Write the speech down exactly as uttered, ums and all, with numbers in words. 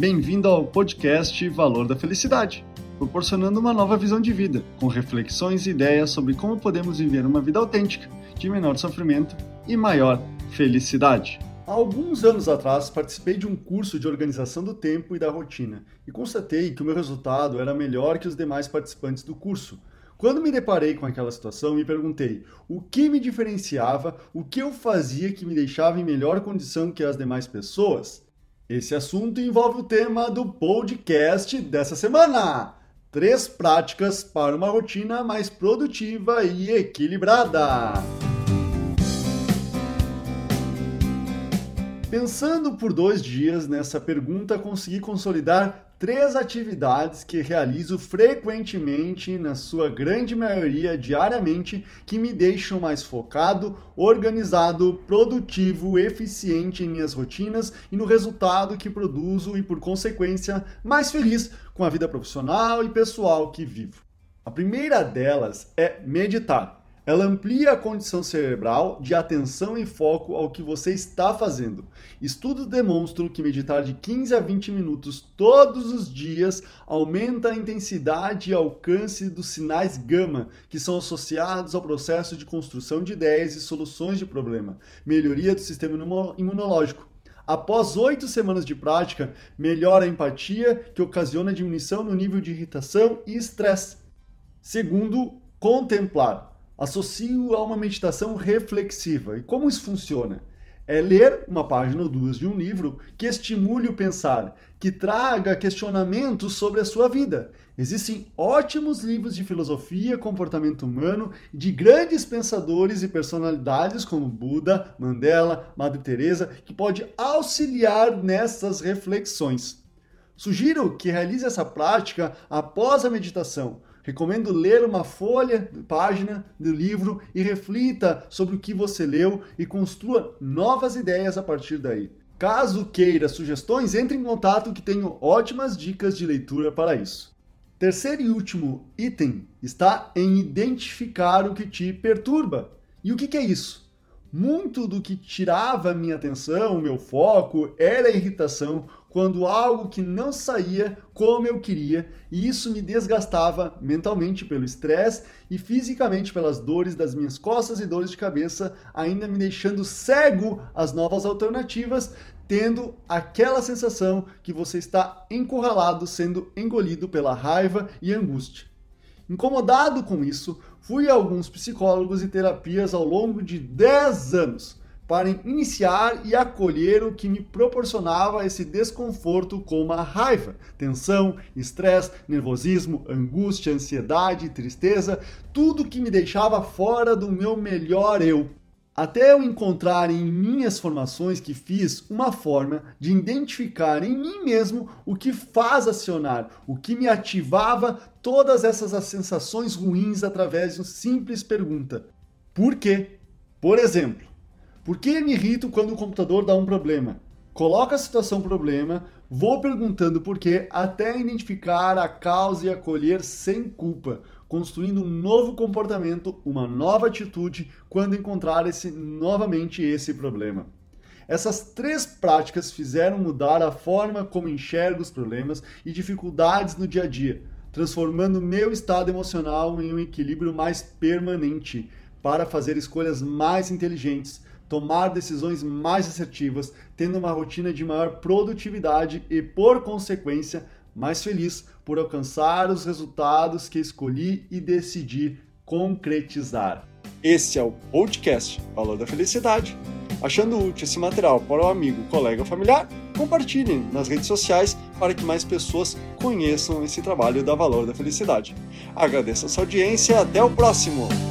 Bem-vindo ao podcast Valor da Felicidade, proporcionando uma nova visão de vida, com reflexões e ideias sobre como podemos viver uma vida autêntica, de menor sofrimento e maior felicidade. Há alguns anos atrás, participei de um curso de organização do tempo e da rotina e constatei que o meu resultado era melhor que os demais participantes do curso. Quando me deparei com aquela situação, me perguntei o que me diferenciava, o que eu fazia que me deixava em melhor condição que as demais pessoas. Esse assunto envolve o tema do podcast dessa semana. Três práticas para uma rotina mais produtiva e equilibrada. Pensando por dois dias nessa pergunta, consegui consolidar três atividades que realizo frequentemente, na sua grande maioria diariamente, que me deixam mais focado, organizado, produtivo, eficiente em minhas rotinas e no resultado que produzo e, por consequência, mais feliz com a vida profissional e pessoal que vivo. A primeira delas é meditar. Ela amplia a condição cerebral de atenção e foco ao que você está fazendo. Estudos demonstram que meditar de quinze a vinte minutos todos os dias aumenta a intensidade e alcance dos sinais gama, que são associados ao processo de construção de ideias e soluções de problema, melhoria do sistema imunológico. Após oito semanas de prática, melhora a empatia, que ocasiona diminuição no nível de irritação e estresse. Segundo, contemplar. Associo a uma meditação reflexiva. E como isso funciona? É ler uma página ou duas de um livro que estimule o pensar, que traga questionamentos sobre a sua vida. Existem ótimos livros de filosofia, comportamento humano, de grandes pensadores e personalidades como Buda, Mandela, Madre Teresa, que pode auxiliar nessas reflexões. Sugiro que realize essa prática após a meditação. Recomendo ler uma folha, página do livro e reflita sobre o que você leu e construa novas ideias a partir daí. Caso queira sugestões, entre em contato que tenho ótimas dicas de leitura para isso. Terceiro e último item está em identificar o que te perturba. E o que, que é isso? Muito do que tirava minha atenção, meu foco, era a irritação quando algo que não saía como eu queria, e isso me desgastava mentalmente pelo estresse e fisicamente pelas dores das minhas costas e dores de cabeça, ainda me deixando cego às novas alternativas, tendo aquela sensação que você está encurralado, sendo engolido pela raiva e angústia. Incomodado com isso, fui a alguns psicólogos e terapias ao longo de dez anos para iniciar e acolher o que me proporcionava esse desconforto, como a raiva, tensão, estresse, nervosismo, angústia, ansiedade, tristeza, tudo que me deixava fora do meu melhor eu. Até eu encontrar em minhas formações que fiz uma forma de identificar em mim mesmo o que faz acionar, o que me ativava todas essas sensações ruins através de uma simples pergunta. Por quê? Por exemplo, por que me irrito quando o computador dá um problema? Coloco a situação problema, vou perguntando por quê até identificar a causa e acolher sem culpa, construindo um novo comportamento, uma nova atitude quando encontrar esse, novamente esse problema. Essas três práticas fizeram mudar a forma como enxergo os problemas e dificuldades no dia a dia, transformando meu estado emocional em um equilíbrio mais permanente para fazer escolhas mais inteligentes, tomar decisões mais assertivas, tendo uma rotina de maior produtividade e, por consequência, mais feliz por alcançar os resultados que escolhi e decidi concretizar. Esse é o podcast Valor da Felicidade. Achando útil esse material para o amigo, colega ou familiar, compartilhem nas redes sociais para que mais pessoas conheçam esse trabalho da Valor da Felicidade. Agradeço a sua audiência e até o próximo!